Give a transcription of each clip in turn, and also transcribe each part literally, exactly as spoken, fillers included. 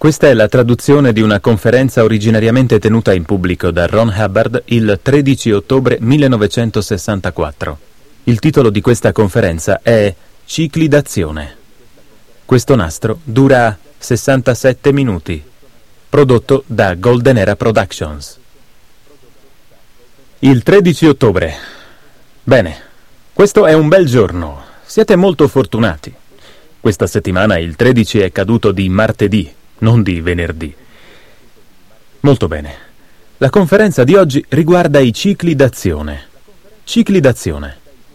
Questa è la traduzione di una conferenza originariamente tenuta in pubblico da Ron Hubbard il tredici ottobre millenovecentosessantaquattro. Il titolo di questa conferenza è Cicli d'azione. Questo nastro dura sessantasette minuti, prodotto da Golden Era Productions. Il tredici ottobre. Bene, questo è un bel giorno. Siete molto fortunati. Questa settimana il tredici è caduto di martedì, non di venerdì. Molto bene. La conferenza di oggi riguarda i cicli d'azione. Cicli d'azione.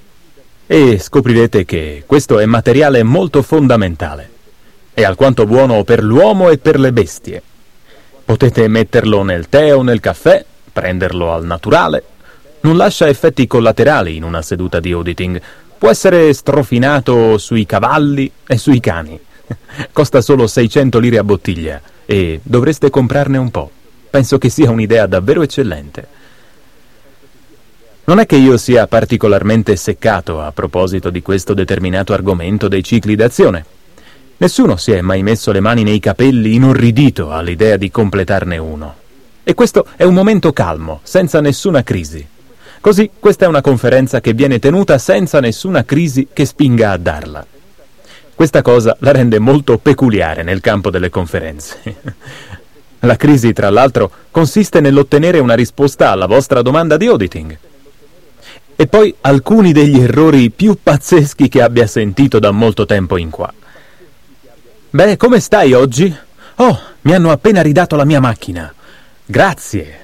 E scoprirete che questo è materiale molto fondamentale. È alquanto buono per l'uomo e per le bestie. Potete metterlo nel tè o nel caffè, prenderlo al naturale. Non lascia effetti collaterali in una seduta di auditing. Può essere strofinato sui cavalli e sui cani. Costa solo seicento lire a bottiglia e dovreste comprarne un po'. Penso che sia un'idea davvero eccellente. Non è che io sia particolarmente seccato a proposito di questo determinato argomento dei cicli d'azione. Nessuno si è mai messo le mani nei capelli inorridito all'idea di completarne uno. E questo è un momento calmo, senza nessuna crisi. Così questa è una conferenza che viene tenuta senza nessuna crisi che spinga a darla. Questa cosa la rende molto peculiare nel campo delle conferenze. La crisi, tra l'altro, consiste nell'ottenere una risposta alla vostra domanda di auditing. E poi alcuni degli errori più pazzeschi che abbia sentito da molto tempo in qua. Beh, come stai oggi? Oh, mi hanno appena ridato la mia macchina. Grazie.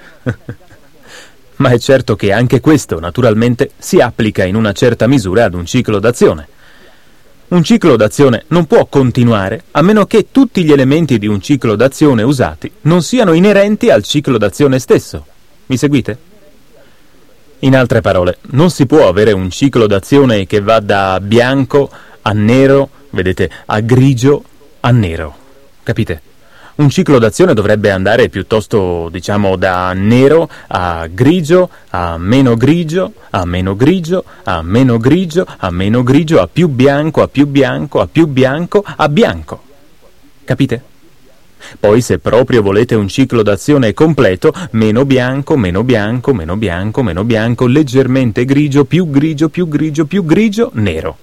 Ma è certo che anche questo, naturalmente, si applica in una certa misura ad un ciclo d'azione. Un ciclo d'azione non può continuare a meno che tutti gli elementi di un ciclo d'azione usati non siano inerenti al ciclo d'azione stesso. Mi seguite? In altre parole, non si può avere un ciclo d'azione che va da bianco a nero, vedete, a grigio a nero. Capite? Un ciclo d'azione dovrebbe andare piuttosto, diciamo, da nero a grigio, a meno grigio, a meno grigio, a meno grigio, a meno grigio, a più bianco, a più bianco, a più bianco, a bianco. Capite? Poi, se proprio volete un ciclo d'azione completo, meno bianco, meno bianco, meno bianco, meno bianco, leggermente grigio, più grigio, più grigio, più grigio, nero.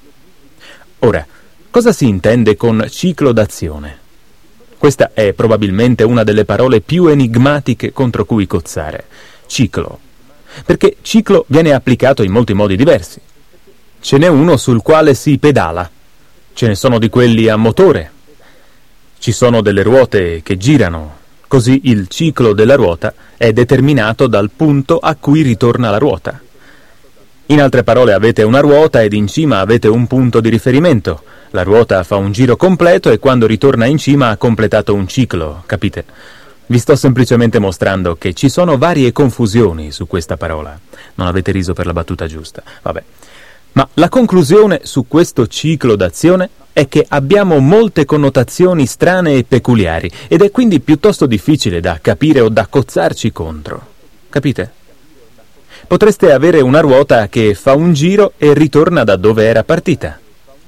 Ora, cosa si intende con ciclo d'azione? Questa è probabilmente una delle parole più enigmatiche contro cui cozzare. Ciclo. Perché ciclo viene applicato in molti modi diversi. Ce n'è uno sul quale si pedala. Ce ne sono di quelli a motore. Ci sono delle ruote che girano. Così il ciclo della ruota è determinato dal punto a cui ritorna la ruota. In altre parole, avete una ruota ed in cima avete un punto di riferimento. La ruota fa un giro completo e quando ritorna in cima ha completato un ciclo, capite? Vi sto semplicemente mostrando che ci sono varie confusioni su questa parola. Non avete riso per la battuta giusta, vabbè. Ma la conclusione su questo ciclo d'azione è che abbiamo molte connotazioni strane e peculiari ed è quindi piuttosto difficile da capire o da cozzarci contro. Capite? Potreste avere una ruota che fa un giro e ritorna da dove era partita.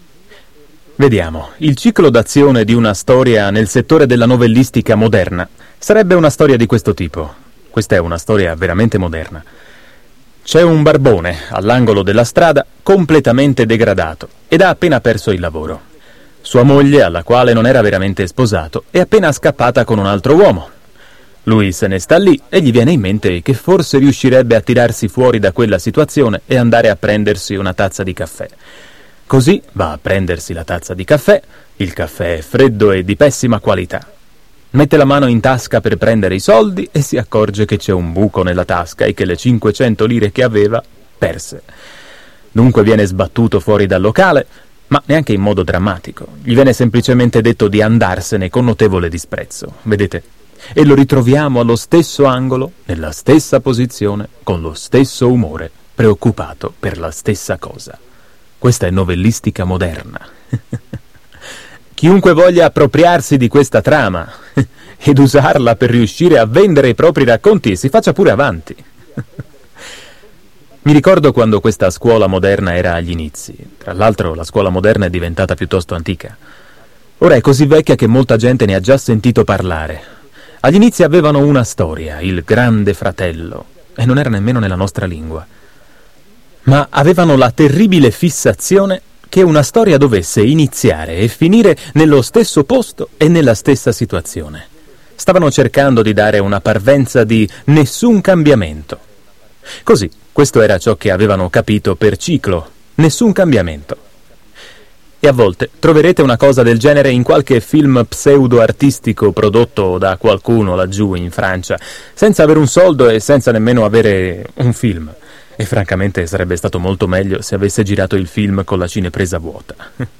Vediamo, il ciclo d'azione di una storia nel settore della novellistica moderna sarebbe una storia di questo tipo. Questa è una storia veramente moderna. C'è un barbone all'angolo della strada completamente degradato ed ha appena perso il lavoro. Sua moglie, alla quale non era veramente sposato, è appena scappata con un altro uomo. Lui se ne sta lì e gli viene in mente che forse riuscirebbe a tirarsi fuori da quella situazione e andare a prendersi una tazza di caffè. Così va a prendersi la tazza di caffè, il caffè è freddo e di pessima qualità. Mette la mano in tasca per prendere i soldi e si accorge che c'è un buco nella tasca e che le cinquecento lire che aveva perse. Dunque viene sbattuto fuori dal locale, ma neanche in modo drammatico. Gli viene semplicemente detto di andarsene con notevole disprezzo, vedete? E lo ritroviamo allo stesso angolo, nella stessa posizione, con lo stesso umore, preoccupato per la stessa cosa. Questa è novellistica moderna. Chiunque voglia appropriarsi di questa trama ed usarla per riuscire a vendere i propri racconti si faccia pure avanti. Mi ricordo quando questa scuola moderna era agli inizi. Tra l'altro la scuola moderna è diventata piuttosto antica. Ora è così vecchia che molta gente ne ha già sentito parlare. Agli inizi avevano una storia, il Grande Fratello, e non era nemmeno nella nostra lingua. Ma avevano la terribile fissazione che una storia dovesse iniziare e finire nello stesso posto e nella stessa situazione. Stavano cercando di dare una parvenza di nessun cambiamento. Così, questo era ciò che avevano capito per ciclo, nessun cambiamento. E a volte troverete una cosa del genere in qualche film pseudo-artistico prodotto da qualcuno laggiù in Francia, senza avere un soldo e senza nemmeno avere un film. E francamente sarebbe stato molto meglio se avesse girato il film con la cinepresa vuota.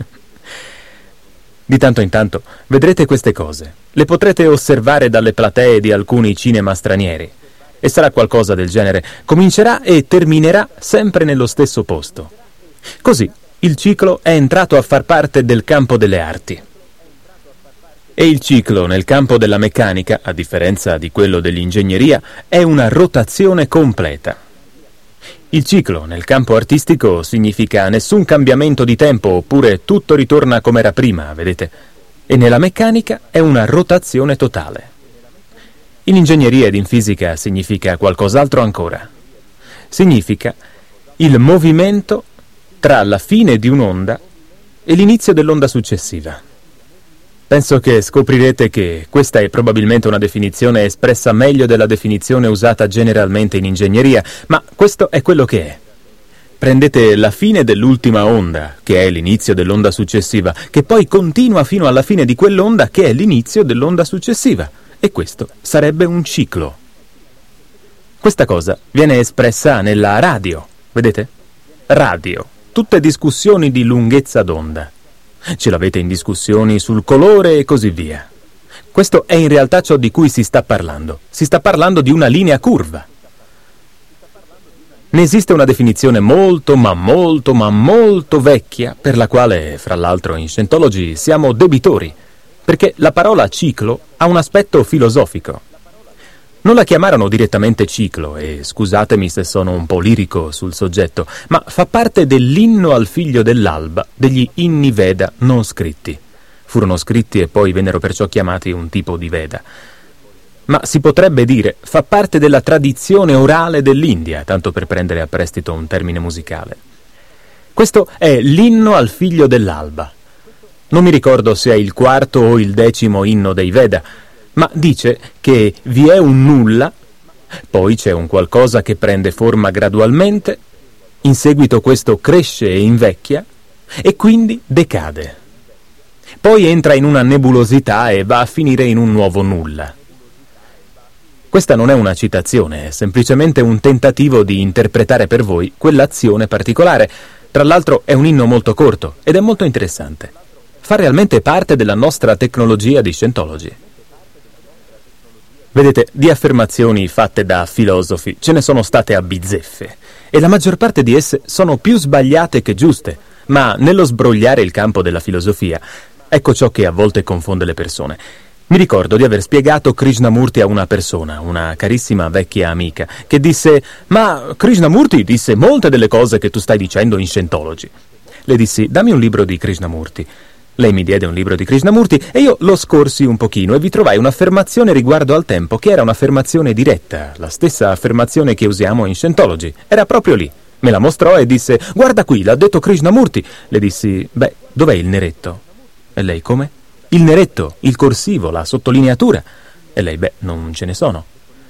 Di tanto in tanto vedrete queste cose. Le potrete osservare dalle platee di alcuni cinema stranieri. E sarà qualcosa del genere. Comincerà e terminerà sempre nello stesso posto. Così il ciclo è entrato a far parte del campo delle arti. E il ciclo nel campo della meccanica, a differenza di quello dell'ingegneria, è una rotazione completa. Il ciclo nel campo artistico significa nessun cambiamento di tempo, oppure tutto ritorna come era prima, vedete? E nella meccanica è una rotazione totale. In ingegneria ed in fisica significa qualcos'altro ancora. Significa il movimento tra la fine di un'onda e l'inizio dell'onda successiva. Penso che scoprirete che questa è probabilmente una definizione espressa meglio della definizione usata generalmente in ingegneria, ma questo è quello che è. Prendete la fine dell'ultima onda, che è l'inizio dell'onda successiva, che poi continua fino alla fine di quell'onda, che è l'inizio dell'onda successiva, e questo sarebbe un ciclo. Questa cosa viene espressa nella radio, vedete? Radio. Tutte discussioni di lunghezza d'onda. Ce l'avete in discussioni sul colore e così via. Questo è in realtà ciò di cui si sta parlando. Si sta parlando di una linea curva. Ne esiste una definizione molto, ma molto, ma molto vecchia, per la quale, fra l'altro, in Scientology siamo debitori, perché la parola ciclo ha un aspetto filosofico. Non la chiamarono direttamente ciclo, e scusatemi se sono un po' lirico sul soggetto, ma fa parte dell'inno al figlio dell'alba degli inni Veda non scritti. Furono scritti e poi vennero perciò chiamati un tipo di Veda. Ma si potrebbe dire, fa parte della tradizione orale dell'India, tanto per prendere a prestito un termine musicale. Questo è l'inno al figlio dell'alba. Non mi ricordo se è il quarto o il decimo inno dei Veda, ma dice che vi è un nulla, poi c'è un qualcosa che prende forma gradualmente, in seguito questo cresce e invecchia, e quindi decade. Poi entra in una nebulosità e va a finire in un nuovo nulla. Questa non è una citazione, è semplicemente un tentativo di interpretare per voi quell'azione particolare. Tra l'altro è un inno molto corto ed è molto interessante. Fa realmente parte della nostra tecnologia di Scientology. Vedete, di affermazioni fatte da filosofi ce ne sono state a bizzeffe, e la maggior parte di esse sono più sbagliate che giuste, ma nello sbrogliare il campo della filosofia, ecco ciò che a volte confonde le persone. Mi ricordo di aver spiegato Krishnamurti a una persona, una carissima vecchia amica, che disse: «Ma Krishnamurti disse molte delle cose che tu stai dicendo in Scientology». Le dissi: «Dammi un libro di Krishnamurti». Lei mi diede un libro di Krishnamurti e io lo scorsi un pochino e vi trovai un'affermazione riguardo al tempo che era un'affermazione diretta, la stessa affermazione che usiamo in Scientology. Era proprio lì. Me la mostrò e disse: «Guarda qui, l'ha detto Krishnamurti». Le dissi: «Beh, dov'è il neretto?» E lei: «Come?» «Il neretto, il corsivo, la sottolineatura». E lei: «Beh, non ce ne sono».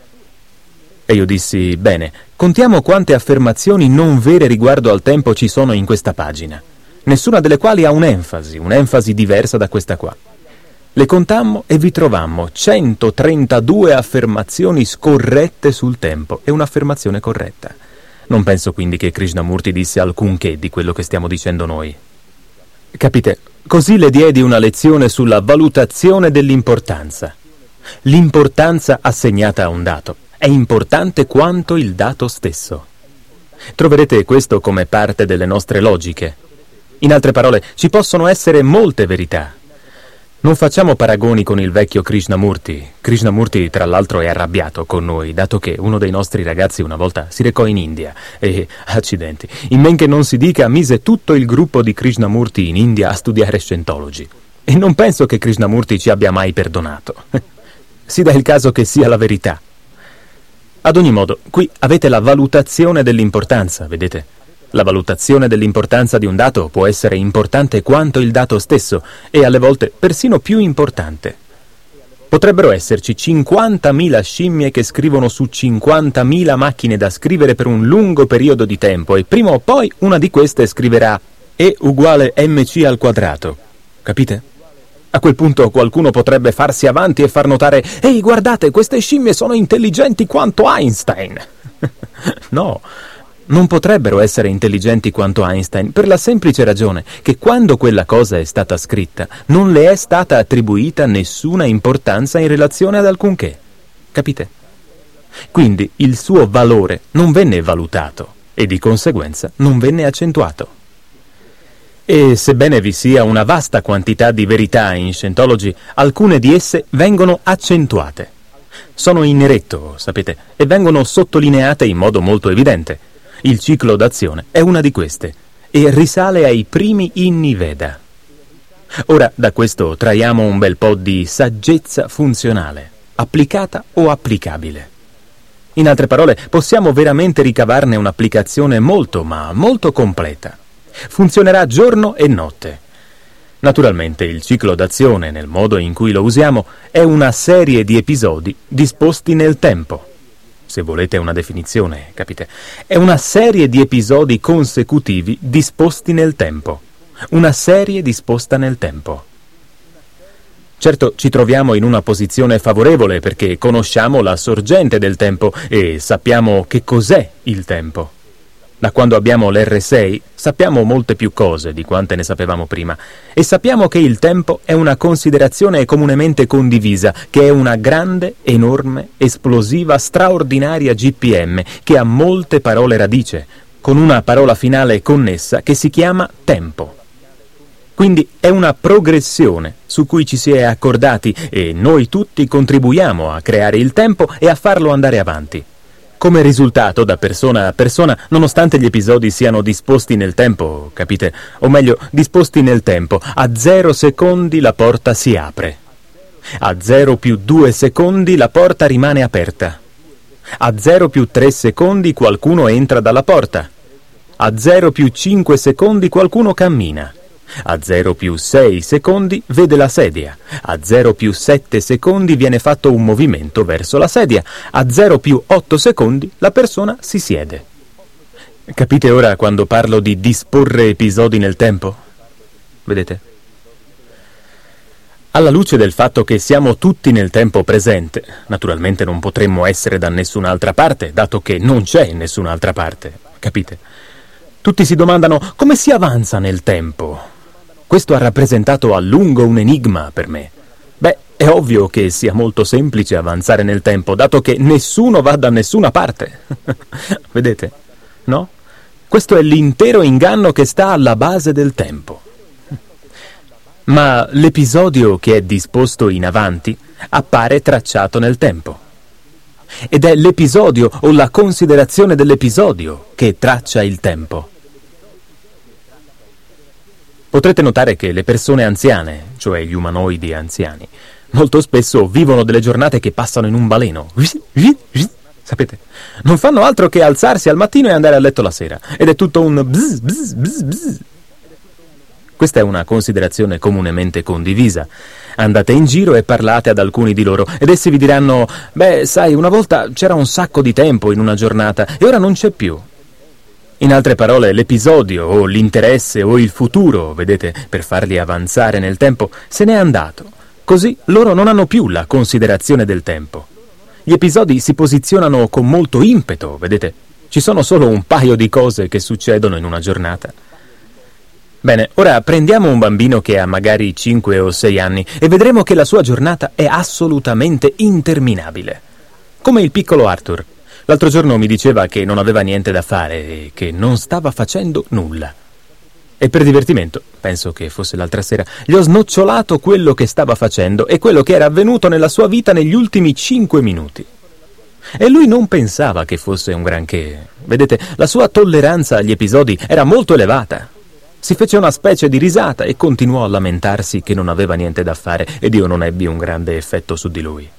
E io dissi: «Bene, contiamo quante affermazioni non vere riguardo al tempo ci sono in questa pagina. Nessuna delle quali ha un'enfasi, un'enfasi diversa da questa qua». Le contammo e vi trovammo centotrentadue affermazioni scorrette sul tempo e un'affermazione corretta. Non penso quindi che Krishnamurti disse alcunché di quello che stiamo dicendo noi. Capite? Così le diedi una lezione sulla valutazione dell'importanza. L'importanza assegnata a un dato è importante quanto il dato stesso. Troverete questo come parte delle nostre logiche. In altre parole, ci possono essere molte verità. Non facciamo paragoni con il vecchio Krishnamurti. Krishnamurti, tra l'altro, è arrabbiato con noi, dato che uno dei nostri ragazzi una volta si recò in India e, accidenti, in men che non si dica, mise tutto il gruppo di Krishnamurti in India a studiare Scientology. E non penso che Krishnamurti ci abbia mai perdonato. Si dà il caso che sia la verità. Ad ogni modo, qui avete la valutazione dell'importanza, vedete? La valutazione dell'importanza di un dato può essere importante quanto il dato stesso, e alle volte persino più importante. Potrebbero esserci cinquantamila scimmie che scrivono su cinquantamila macchine da scrivere per un lungo periodo di tempo, e prima o poi una di queste scriverà E uguale mc al quadrato. Capite? A quel punto qualcuno potrebbe farsi avanti e far notare: «Ehi, guardate, queste scimmie sono intelligenti quanto Einstein!» No, non potrebbero essere intelligenti quanto Einstein, per la semplice ragione che quando quella cosa è stata scritta non le è stata attribuita nessuna importanza in relazione ad alcunché. Capite? Quindi il suo valore non venne valutato e di conseguenza non venne accentuato. E sebbene vi sia una vasta quantità di verità in Scientology, alcune di esse vengono accentuate. Sono in neretto, sapete, e vengono sottolineate in modo molto evidente. Il ciclo d'azione è una di queste, e risale ai primi inni Veda. Ora, da questo traiamo un bel po' di saggezza funzionale, applicata o applicabile. In altre parole, possiamo veramente ricavarne un'applicazione molto, ma molto completa. Funzionerà giorno e notte. Naturalmente il ciclo d'azione, nel modo in cui lo usiamo, è una serie di episodi disposti nel tempo. Se volete una definizione, capite? È una serie di episodi consecutivi disposti nel tempo. Una serie disposta nel tempo. Certo, ci troviamo in una posizione favorevole perché conosciamo la sorgente del tempo e sappiamo che cos'è il tempo. Da quando abbiamo l'erre sei sappiamo molte più cose di quante ne sapevamo prima, e sappiamo che il tempo è una considerazione comunemente condivisa, che è una grande, enorme, esplosiva, straordinaria G P M che ha molte parole radice, con una parola finale connessa che si chiama tempo. Quindi è una progressione su cui ci si è accordati e noi tutti contribuiamo a creare il tempo e a farlo andare avanti. Come risultato, da persona a persona, nonostante gli episodi siano disposti nel tempo, capite? O meglio, disposti nel tempo, a zero secondi la porta si apre. A zero più due secondi la porta rimane aperta. A zero più tre secondi qualcuno entra dalla porta. A zero più cinque secondi qualcuno cammina. A zero più sei secondi vede la sedia. A zero più sette secondi viene fatto un movimento verso la sedia. A zero più otto secondi la persona si siede. Capite ora quando parlo di disporre episodi nel tempo? Vedete? Alla luce del fatto che siamo tutti nel tempo presente, naturalmente non potremmo essere da nessun'altra parte, dato che non c'è nessun'altra parte. Capite? Tutti si domandano come si avanza nel tempo. Questo ha rappresentato a lungo un enigma per me. Beh, è ovvio che sia molto semplice avanzare nel tempo, dato che nessuno va da nessuna parte. Vedete? No? Questo è l'intero inganno che sta alla base del tempo. Ma l'episodio che è disposto in avanti appare tracciato nel tempo. Ed è l'episodio o la considerazione dell'episodio che traccia il tempo. Potrete notare che le persone anziane, cioè gli umanoidi anziani, molto spesso vivono delle giornate che passano in un baleno. Sapete? Non fanno altro che alzarsi al mattino e andare a letto la sera. Ed è tutto un bzz, bzz, bzz, bzz. Questa è una considerazione comunemente condivisa. Andate in giro e parlate ad alcuni di loro, ed essi vi diranno: beh, sai, una volta c'era un sacco di tempo in una giornata, e ora non c'è più. In altre parole, l'episodio, o l'interesse, o il futuro, vedete, per farli avanzare nel tempo, se n'è andato. Così loro non hanno più la considerazione del tempo. Gli episodi si posizionano con molto impeto, vedete. Ci sono solo un paio di cose che succedono in una giornata. Bene, ora prendiamo un bambino che ha magari cinque o sei anni e vedremo che la sua giornata è assolutamente interminabile. Come il piccolo Arthur. L'altro giorno mi diceva che non aveva niente da fare e che non stava facendo nulla. E per divertimento, penso che fosse l'altra sera, gli ho snocciolato quello che stava facendo e quello che era avvenuto nella sua vita negli ultimi cinque minuti. E lui non pensava che fosse un granché. Vedete, la sua tolleranza agli episodi era molto elevata. Si fece una specie di risata e continuò a lamentarsi che non aveva niente da fare ed io non ebbi un grande effetto su di lui.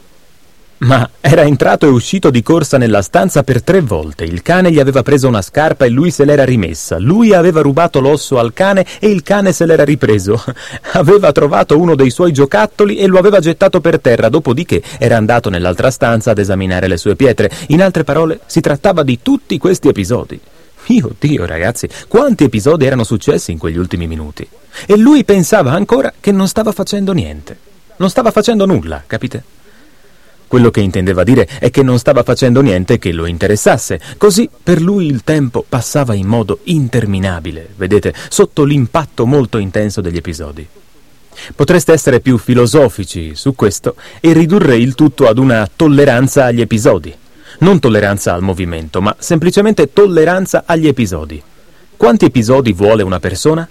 Ma era entrato e uscito di corsa nella stanza per tre volte. Il cane gli aveva preso una scarpa e lui se l'era rimessa. Lui aveva rubato l'osso al cane e il cane se l'era ripreso. Aveva trovato uno dei suoi giocattoli e lo aveva gettato per terra, dopodiché era andato nell'altra stanza ad esaminare le sue pietre. In altre parole, si trattava di tutti questi episodi. Mio Dio, ragazzi, quanti episodi erano successi in quegli ultimi minuti? E lui pensava ancora che non stava facendo niente. Non stava facendo nulla, capite? Quello che intendeva dire è che non stava facendo niente che lo interessasse. Così per lui il tempo passava in modo interminabile, vedete, sotto l'impatto molto intenso degli episodi. Potreste essere più filosofici su questo e ridurre il tutto ad una tolleranza agli episodi. Non tolleranza al movimento, ma semplicemente tolleranza agli episodi. Quanti episodi vuole una persona?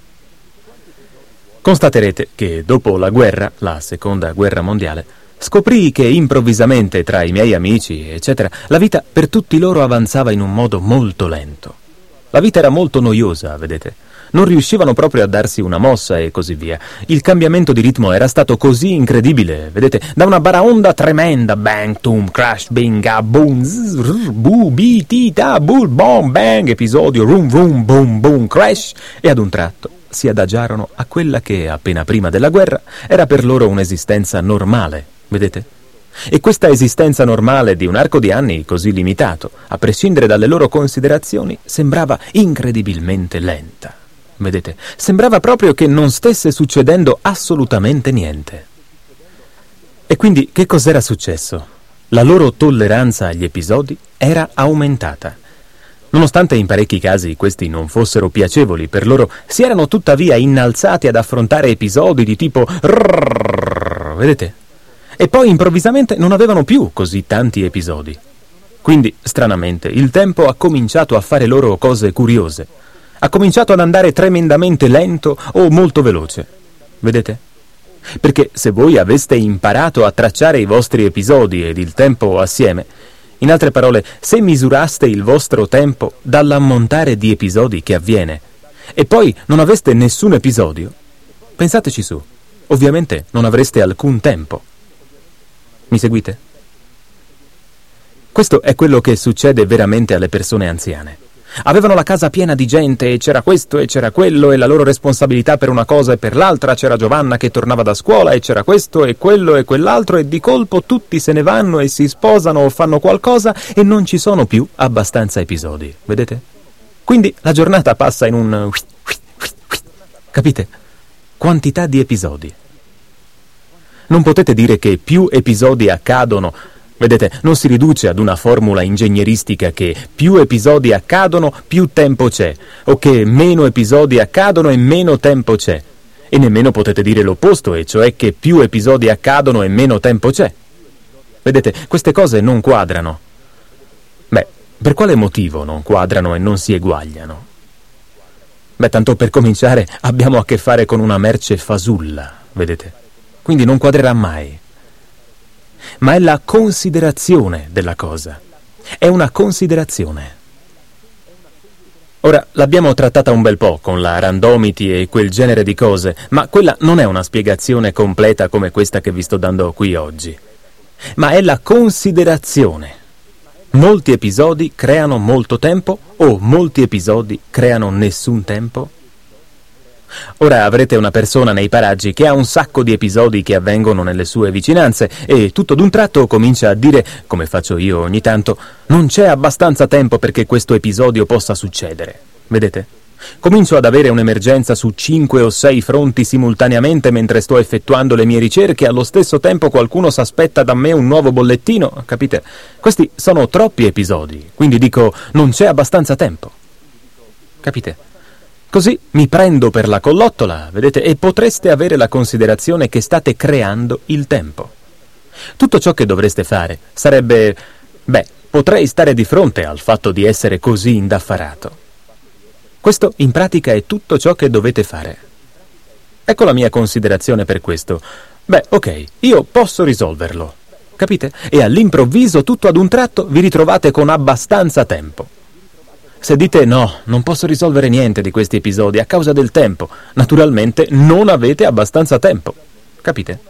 Constaterete che dopo la guerra, la seconda guerra mondiale, scoprii che improvvisamente tra i miei amici, eccetera, la vita per tutti loro avanzava in un modo molto lento. La vita era molto noiosa, vedete. Non riuscivano proprio a darsi una mossa e così via. Il cambiamento di ritmo era stato così incredibile, vedete, da una baraonda tremenda, bang, tum, crash, binga, boom, zzz, bu, bi, ti, ta, bul, bom, bang, episodio, rum, rum, boom, boom, crash, e ad un tratto si adagiarono a quella che, appena prima della guerra, era per loro un'esistenza normale. Vedete? E questa esistenza normale di un arco di anni così limitato, a prescindere dalle loro considerazioni, sembrava incredibilmente lenta. Vedete? Sembrava proprio che non stesse succedendo assolutamente niente. E quindi che cos'era successo? La loro tolleranza agli episodi era aumentata. Nonostante in parecchi casi questi non fossero piacevoli per loro, si erano tuttavia innalzati ad affrontare episodi di tipo rrrr, vedete? E poi improvvisamente non avevano più così tanti episodi. Quindi, stranamente, il tempo ha cominciato a fare loro cose curiose. Ha cominciato ad andare tremendamente lento o molto veloce. Vedete? Perché se voi aveste imparato a tracciare i vostri episodi ed il tempo assieme, in altre parole, se misuraste il vostro tempo dall'ammontare di episodi che avviene, e poi non aveste nessun episodio, pensateci su, ovviamente non avreste alcun tempo. Mi seguite? Questo è quello che succede veramente alle persone anziane. Avevano la casa piena di gente e c'era questo e c'era quello e la loro responsabilità per una cosa e per l'altra, c'era Giovanna che tornava da scuola e c'era questo e quello e quell'altro e di colpo tutti se ne vanno e si sposano o fanno qualcosa e non ci sono più abbastanza episodi, vedete? Quindi la giornata passa in un... capite? Quantità di episodi. Non potete dire che più episodi accadono, vedete, non si riduce ad una formula ingegneristica che più episodi accadono, più tempo c'è, o che meno episodi accadono e meno tempo c'è. E nemmeno potete dire l'opposto, e cioè che più episodi accadono e meno tempo c'è. Vedete, queste cose non quadrano. Beh, per quale motivo non quadrano e non si eguagliano? Beh, tanto per cominciare abbiamo a che fare con una merce fasulla, vedete? Quindi non quadrerà mai. Ma è la considerazione della cosa. È una considerazione. Ora, l'abbiamo trattata un bel po' con la randomity e quel genere di cose, ma quella non è una spiegazione completa come questa che vi sto dando qui oggi. Ma è la considerazione. Molti episodi creano molto tempo o molti episodi creano nessun tempo? Ora avrete una persona nei paraggi che ha un sacco di episodi che avvengono nelle sue vicinanze e tutto d'un tratto comincia a dire, come faccio io ogni tanto, non c'è abbastanza tempo perché questo episodio possa succedere. Vedete? Comincio ad avere un'emergenza su cinque o sei fronti simultaneamente mentre sto effettuando le mie ricerche e allo stesso tempo qualcuno s'aspetta da me un nuovo bollettino, capite? Questi sono troppi episodi, quindi dico non c'è abbastanza tempo. Capite? Così mi prendo per la collottola, vedete, e potreste avere la considerazione che state creando il tempo. Tutto ciò che dovreste fare sarebbe, beh, potrei stare di fronte al fatto di essere così indaffarato. Questo in pratica è tutto ciò che dovete fare. Ecco la mia considerazione per questo. Beh, ok, io posso risolverlo, capite? E all'improvviso, tutto ad un tratto, vi ritrovate con abbastanza tempo. Se dite no, non posso risolvere niente di questi episodi a causa del tempo, naturalmente non avete abbastanza tempo. Capite?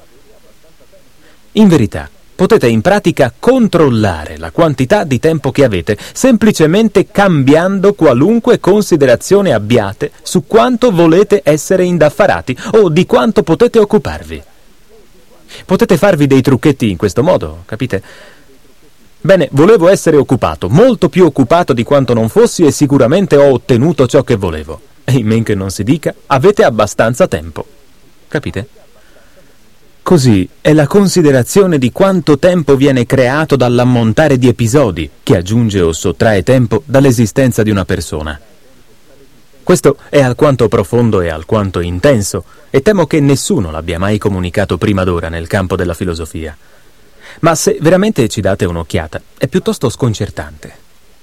In verità, potete in pratica controllare la quantità di tempo che avete semplicemente cambiando qualunque considerazione abbiate su quanto volete essere indaffarati o di quanto potete occuparvi. Potete farvi dei trucchetti in questo modo, capite? Bene, volevo essere occupato, molto più occupato di quanto non fossi e sicuramente ho ottenuto ciò che volevo. E in men che non si dica, avete abbastanza tempo. Capite? Così è la considerazione di quanto tempo viene creato dall'ammontare di episodi che aggiunge o sottrae tempo dall'esistenza di una persona. Questo è alquanto profondo e alquanto intenso, e temo che nessuno l'abbia mai comunicato prima d'ora nel campo della filosofia. Ma se veramente ci date un'occhiata, è piuttosto sconcertante.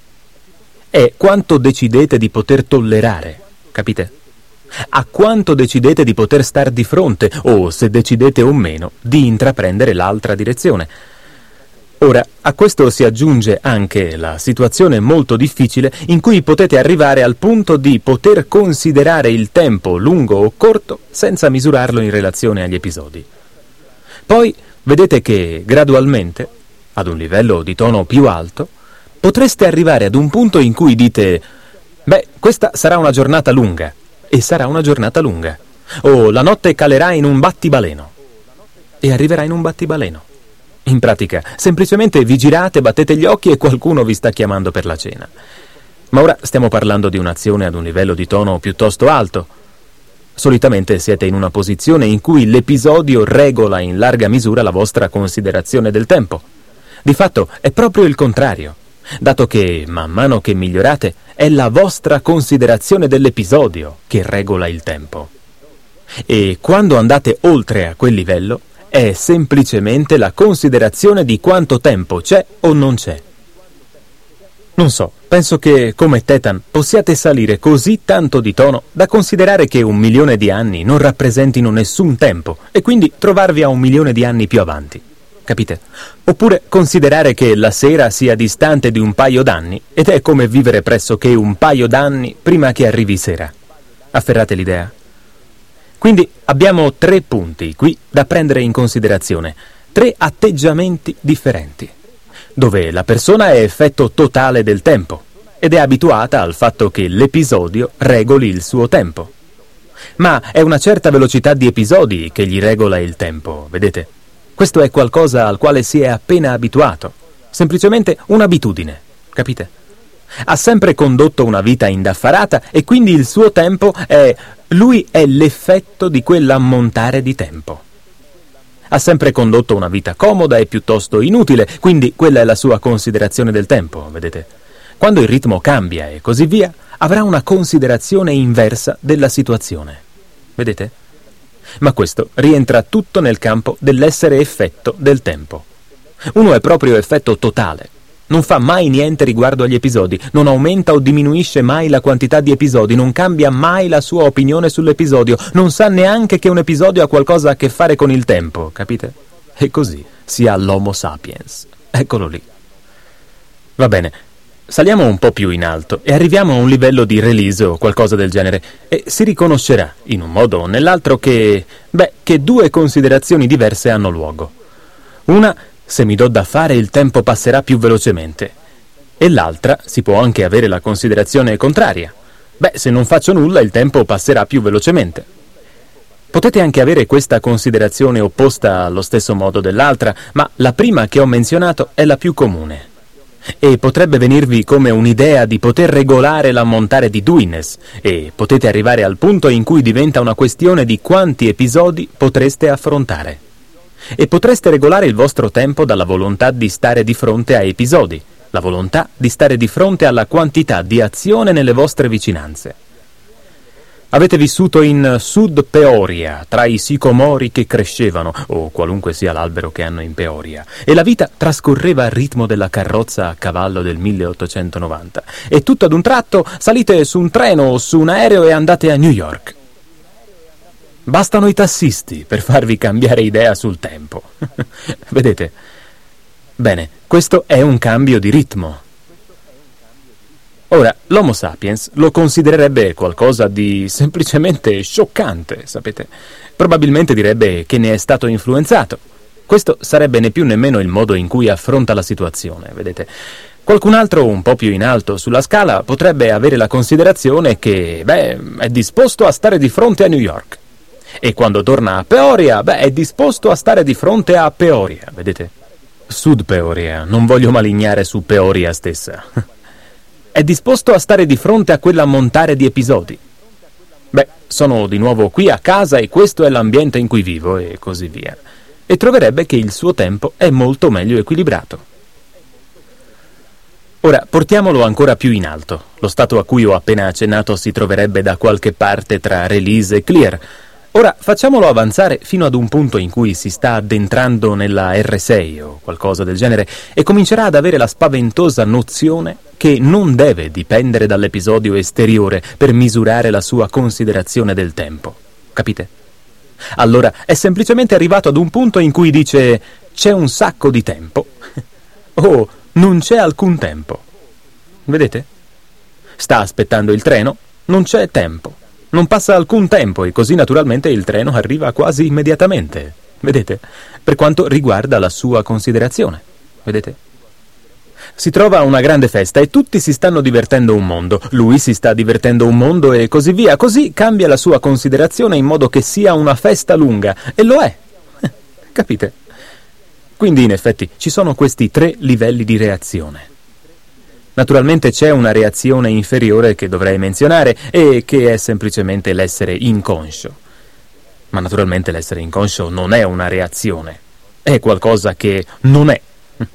È quanto decidete di poter tollerare, capite? A quanto decidete di poter star di fronte, o se decidete o meno, di intraprendere l'altra direzione. Ora, a questo si aggiunge anche la situazione molto difficile in cui potete arrivare al punto di poter considerare il tempo lungo o corto senza misurarlo in relazione agli episodi. Poi vedete che, gradualmente, ad un livello di tono più alto, potreste arrivare ad un punto in cui dite «Beh, questa sarà una giornata lunga», e sarà una giornata lunga. O la notte calerà in un battibaleno. E arriverà in un battibaleno. In pratica, semplicemente vi girate, battete gli occhi e qualcuno vi sta chiamando per la cena. Ma ora stiamo parlando di un'azione ad un livello di tono piuttosto alto. Solitamente siete in una posizione in cui l'episodio regola in larga misura la vostra considerazione del tempo. Di fatto è proprio il contrario, dato che, man mano che migliorate, è la vostra considerazione dell'episodio che regola il tempo. E quando andate oltre a quel livello, è semplicemente la considerazione di quanto tempo c'è o non c'è. Non so, penso che, come Tetan, possiate salire così tanto di tono da considerare che un milione di anni non rappresentino nessun tempo e quindi trovarvi a un milione di anni più avanti. Capite? Oppure considerare che la sera sia distante di un paio d'anni ed è come vivere pressoché un paio d'anni prima che arrivi sera. Afferrate l'idea? Quindi abbiamo tre punti qui da prendere in considerazione, tre atteggiamenti differenti, dove la persona è effetto totale del tempo ed è abituata al fatto che l'episodio regoli il suo tempo. Ma è una certa velocità di episodi che gli regola il tempo, vedete? Questo è qualcosa al quale si è appena abituato, semplicemente un'abitudine, capite? Ha sempre condotto una vita indaffarata e quindi il suo tempo è... lui è l'effetto di quell'ammontare di tempo. Ha sempre condotto una vita comoda e piuttosto inutile, quindi quella è la sua considerazione del tempo, vedete? Quando il ritmo cambia e così via, avrà una considerazione inversa della situazione, vedete? Ma questo rientra tutto nel campo dell'essere effetto del tempo. Uno è proprio effetto totale. Non fa mai niente riguardo agli episodi, non aumenta o diminuisce mai la quantità di episodi, non cambia mai la sua opinione sull'episodio, non sa neanche che un episodio ha qualcosa a che fare con il tempo, capite? E così si ha l'Homo sapiens. Eccolo lì. Va bene. Saliamo un po' più in alto e arriviamo a un livello di release o qualcosa del genere e si riconoscerà, in un modo o nell'altro, che, beh, che due considerazioni diverse hanno luogo. Una, se mi do da fare il tempo passerà più velocemente, e l'altra si può anche avere la considerazione contraria. Beh, se non faccio nulla il tempo passerà più velocemente. Potete anche avere questa considerazione opposta allo stesso modo dell'altra, ma la prima che ho menzionato è la più comune. E potrebbe venirvi come un'idea di poter regolare l'ammontare di doiness, e potete arrivare al punto in cui diventa una questione di quanti episodi potreste affrontare. E potreste regolare il vostro tempo dalla volontà di stare di fronte a episodi, la volontà di stare di fronte alla quantità di azione nelle vostre vicinanze. Avete vissuto in Sud Peoria, tra i sicomori che crescevano, o qualunque sia l'albero che hanno in Peoria, e la vita trascorreva al ritmo della carrozza a cavallo del milleottocentonovanta, e tutto ad un tratto salite su un treno o su un aereo e andate a New York. Bastano i tassisti per farvi cambiare idea sul tempo. Vedete? Bene, questo è un cambio di ritmo. Ora, l'Homo sapiens lo considererebbe qualcosa di semplicemente scioccante, sapete? Probabilmente direbbe che ne è stato influenzato. Questo sarebbe né più nemmeno il modo in cui affronta la situazione, vedete? Qualcun altro un po' più in alto sulla scala potrebbe avere la considerazione che, beh, è disposto a stare di fronte a New York. E quando torna a Peoria, beh, è disposto a stare di fronte a Peoria, vedete? Sud Peoria, non voglio malignare su Peoria stessa. È disposto a stare di fronte a quell'ammontare di episodi. Beh, sono di nuovo qui a casa e questo è l'ambiente in cui vivo e così via. E troverebbe che il suo tempo è molto meglio equilibrato. Ora, portiamolo ancora più in alto. Lo stato a cui ho appena accennato si troverebbe da qualche parte tra Release e Clear. Ora, facciamolo avanzare fino ad un punto in cui si sta addentrando nella erre sei o qualcosa del genere e comincerà ad avere la spaventosa nozione che non deve dipendere dall'episodio esteriore per misurare la sua considerazione del tempo. Capite? Allora, è semplicemente arrivato ad un punto in cui dice c'è un sacco di tempo o non c'è alcun tempo. Vedete? Sta aspettando il treno, non c'è tempo. Non passa alcun tempo e così naturalmente il treno arriva quasi immediatamente. Vedete? Per quanto riguarda la sua considerazione. Vedete? Si trova a una grande festa e tutti si stanno divertendo un mondo. Lui si sta divertendo un mondo e così via. Così cambia la sua considerazione in modo che sia una festa lunga. E lo è. Capite? Quindi in effetti ci sono questi tre livelli di reazione. Naturalmente c'è una reazione inferiore che dovrei menzionare e che è semplicemente l'essere inconscio. Ma naturalmente l'essere inconscio non è una reazione, è qualcosa che non è.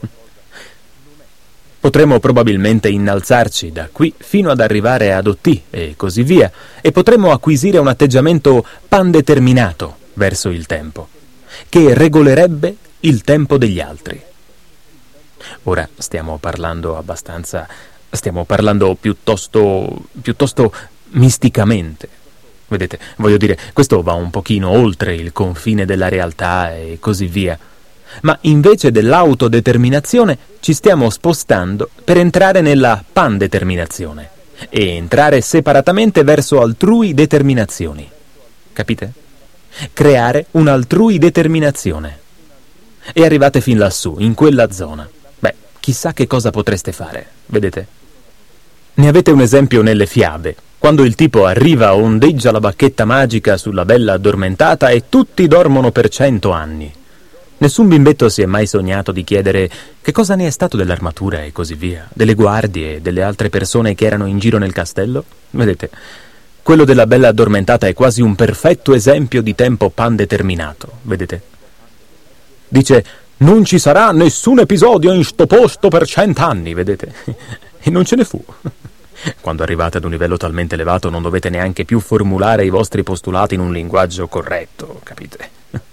Potremo probabilmente innalzarci da qui fino ad arrivare ad O T e così via, e potremo acquisire un atteggiamento pandeterminato verso il tempo, che regolerebbe il tempo degli altri. Ora stiamo parlando abbastanza, stiamo parlando piuttosto, piuttosto misticamente. Vedete, voglio dire, questo va un pochino oltre il confine della realtà e così via. Ma invece dell'autodeterminazione ci stiamo spostando per entrare nella pandeterminazione e entrare separatamente verso altrui determinazioni. Capite? Creare un'altrui determinazione. E arrivate fin lassù, in quella zona. Beh, chissà che cosa potreste fare, vedete? Ne avete un esempio nelle fiabe, quando il tipo arriva, ondeggia la bacchetta magica sulla bella addormentata e tutti dormono per cento anni. Nessun bimbetto si è mai sognato di chiedere che cosa ne è stato dell'armatura e così via, delle guardie e delle altre persone che erano in giro nel castello? Vedete, quello della bella addormentata è quasi un perfetto esempio di tempo pandeterminato, vedete? Dice, non ci sarà nessun episodio in sto posto per cent'anni, vedete? E non ce ne fu. Quando arrivate ad un livello talmente elevato non dovete neanche più formulare i vostri postulati in un linguaggio corretto, capite?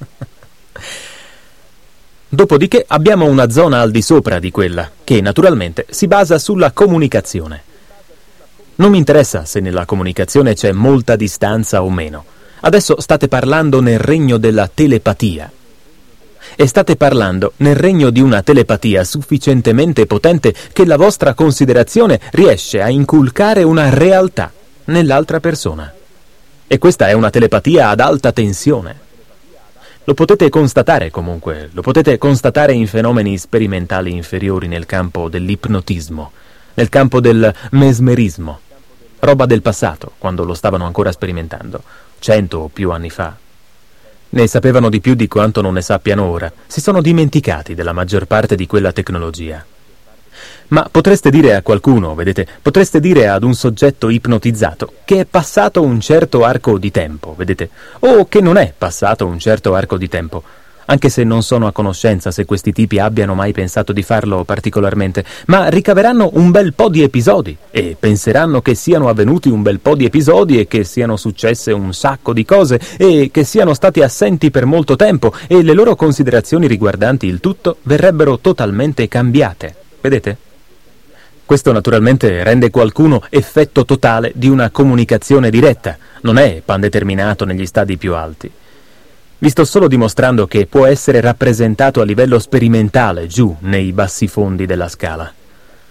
Dopodiché abbiamo una zona al di sopra di quella, che naturalmente si basa sulla comunicazione. Non mi interessa se nella comunicazione c'è molta distanza o meno. Adesso state parlando nel regno della telepatia. E state parlando nel regno di una telepatia sufficientemente potente che la vostra considerazione riesce a inculcare una realtà nell'altra persona. E questa è una telepatia ad alta tensione. Lo potete constatare comunque, lo potete constatare in fenomeni sperimentali inferiori nel campo dell'ipnotismo, nel campo del mesmerismo, roba del passato, quando lo stavano ancora sperimentando, cento o più anni fa. Ne sapevano di più di quanto non ne sappiano ora, si sono dimenticati della maggior parte di quella tecnologia. Ma potreste dire a qualcuno, vedete, potreste dire ad un soggetto ipnotizzato che è passato un certo arco di tempo, vedete, o che non è passato un certo arco di tempo, anche se non sono a conoscenza se questi tipi abbiano mai pensato di farlo particolarmente, ma ricaveranno un bel po' di episodi e penseranno che siano avvenuti un bel po' di episodi e che siano successe un sacco di cose e che siano stati assenti per molto tempo e le loro considerazioni riguardanti il tutto verrebbero totalmente cambiate, vedete? Questo naturalmente rende qualcuno effetto totale di una comunicazione diretta, non è pandeterminato negli stadi più alti. Vi sto solo dimostrando che può essere rappresentato a livello sperimentale giù nei bassi fondi della scala.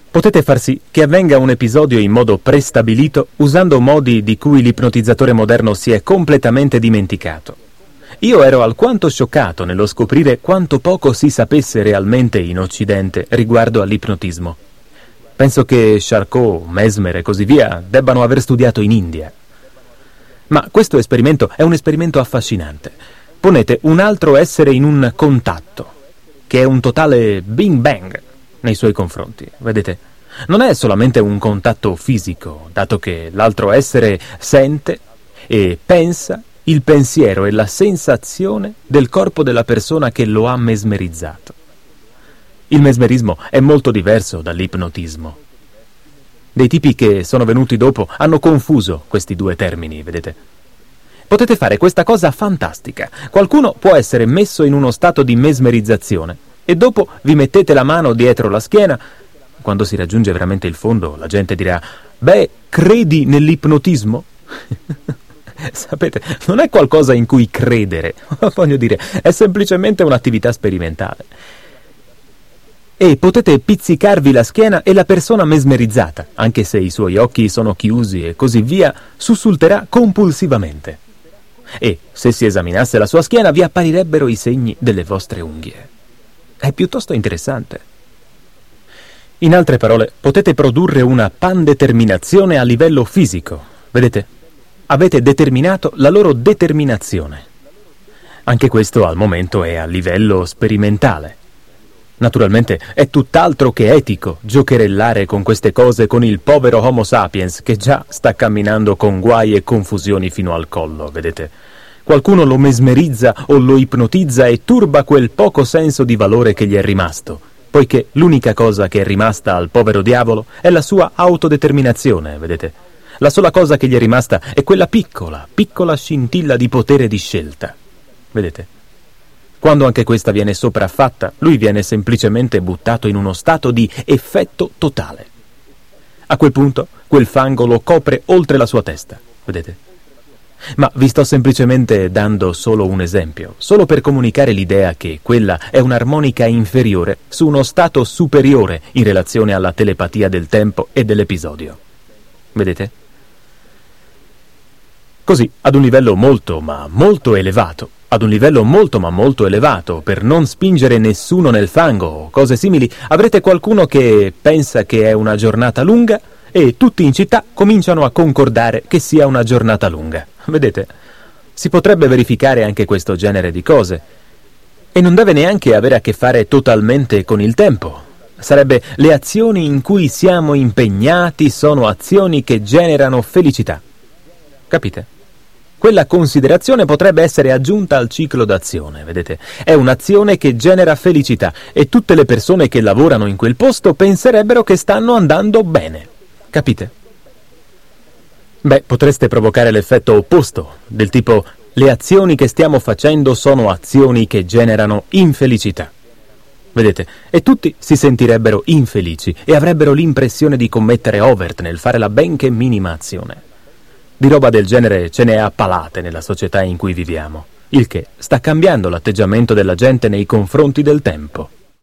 Potete far sì che avvenga un episodio in modo prestabilito usando modi di cui l'ipnotizzatore moderno si è completamente dimenticato. Io ero alquanto scioccato nello scoprire quanto poco si sapesse realmente in Occidente riguardo all'ipnotismo. Penso che Charcot, Mesmer e così via debbano aver studiato in India. Ma questo esperimento è un esperimento affascinante. Ponete un altro essere in un contatto, che è un totale bing bang nei suoi confronti, vedete? Non è solamente un contatto fisico, dato che l'altro essere sente e pensa il pensiero e la sensazione del corpo della persona che lo ha mesmerizzato. Il mesmerismo è molto diverso dall'ipnotismo. Dei tipi che sono venuti dopo hanno confuso questi due termini, vedete? Potete fare questa cosa fantastica. Qualcuno può essere messo in uno stato di mesmerizzazione e dopo vi mettete la mano dietro la schiena. Quando si raggiunge veramente il fondo, la gente dirà: beh, credi nell'ipnotismo? Sapete, non è qualcosa in cui credere, voglio dire, è semplicemente un'attività sperimentale. E potete pizzicarvi la schiena e la persona mesmerizzata, anche se i suoi occhi sono chiusi e così via, sussulterà compulsivamente. E, se si esaminasse la sua schiena, vi apparirebbero i segni delle vostre unghie. È piuttosto interessante. In altre parole, potete produrre una pandeterminazione a livello fisico. Vedete? Avete determinato la loro determinazione. Anche questo al momento è a livello sperimentale. Naturalmente è tutt'altro che etico giocherellare con queste cose con il povero Homo sapiens che già sta camminando con guai e confusioni fino al collo, vedete? Qualcuno lo mesmerizza o lo ipnotizza e turba quel poco senso di valore che gli è rimasto, poiché l'unica cosa che è rimasta al povero diavolo è la sua autodeterminazione, vedete? La sola cosa che gli è rimasta è quella piccola, piccola scintilla di potere di scelta, vedete? Quando anche questa viene sopraffatta, lui viene semplicemente buttato in uno stato di effetto totale. A quel punto, quel fango lo copre oltre la sua testa, vedete? Ma vi sto semplicemente dando solo un esempio, solo per comunicare l'idea che quella è un'armonica inferiore su uno stato superiore in relazione alla telepatia del tempo e dell'episodio. Vedete? Così, ad un livello molto, ma molto elevato, ad un livello molto ma molto elevato, per non spingere nessuno nel fango o cose simili, avrete qualcuno che pensa che è una giornata lunga e tutti in città cominciano a concordare che sia una giornata lunga. Vedete? Si potrebbe verificare anche questo genere di cose. E non deve neanche avere a che fare totalmente con il tempo. Sarebbe le azioni in cui siamo impegnati sono azioni che generano felicità. Capite? Quella considerazione potrebbe essere aggiunta al ciclo d'azione, vedete? È un'azione che genera felicità e tutte le persone che lavorano in quel posto penserebbero che stanno andando bene. Capite? Beh, potreste provocare l'effetto opposto, del tipo: le azioni che stiamo facendo sono azioni che generano infelicità. Vedete? E tutti si sentirebbero infelici e avrebbero l'impressione di commettere overt nel fare la benché minima azione. Di roba del genere ce n'è a palate nella società in cui viviamo, il che sta cambiando l'atteggiamento della gente nei confronti del tempo.